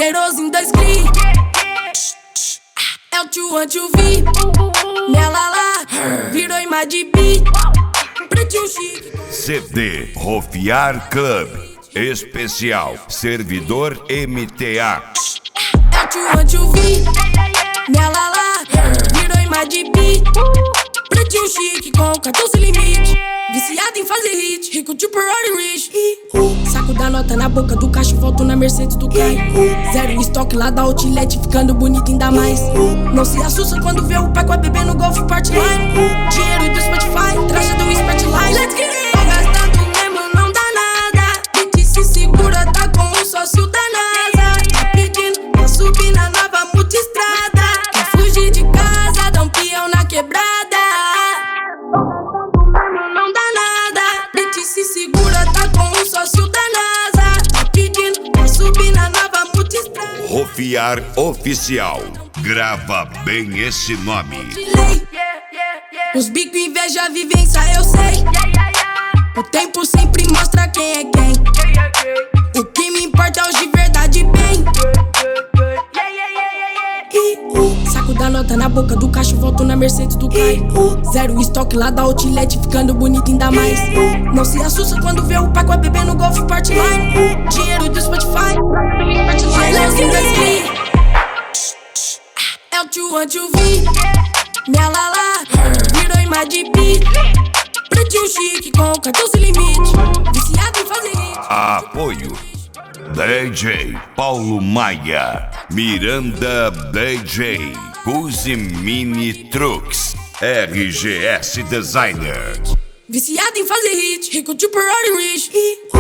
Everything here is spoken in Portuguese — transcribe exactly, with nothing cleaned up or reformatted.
cheiroso em dois cri. É o tio anti-U V. Nela lá, virou imagem de beat. Pretinho chique. C D Rofiar Club Especial Servidor M T A. É o tio anti-U V. Nela lá, virou imagem de beat. Pretinho chique com cartão sem limite. Viciado em fazer hit, rico tipo Rory Rich. uh, Saco da nota na boca do caixa, volto na Mercedes do Caio. uh, Zero estoque lá da Outlet, ficando bonito ainda mais. uh, Não se assusta quando vê o pai com a bebê no Golf Partline. uh, Dinheiro do Spotify, traje do Spotlight. Let's get it! Tô gastando mesmo, não dá nada. Bitch se segura, tá com um sócio da NASA. Tá pedindo pra subir na nova multistrada. Quer fugir de casa, dá um peão na quebrada. Se segura, tá com um sócio da NASA. Tá pedindo pra subir na nova multistrada. Rofiar Oficial. Grava bem esse nome. Os bico inveja, vivência, eu sei. O tempo sempre mostra quem é quem. O que me importa é os de verdade bem. uh, Saco da nota na boca do caixa, volto na Mercedes do Caio. uh, Zero estoque lá da Outlet, ficando bonito ainda mais. uh, Não se assusta quando vê o pai com a bebê no Golf Partline. uh, Dinheiro do Spotify. É o tio anti-U V. Nela lá, virou imagem de beat. Pretinho chique com cartão sem limite. Viciado em fazer hit. Apoio D J Paulo Maia, Miranda D J, Cusi Mini Trucks, R G S Designer. Viciado em fazer hit, rico tipo Rory Rich.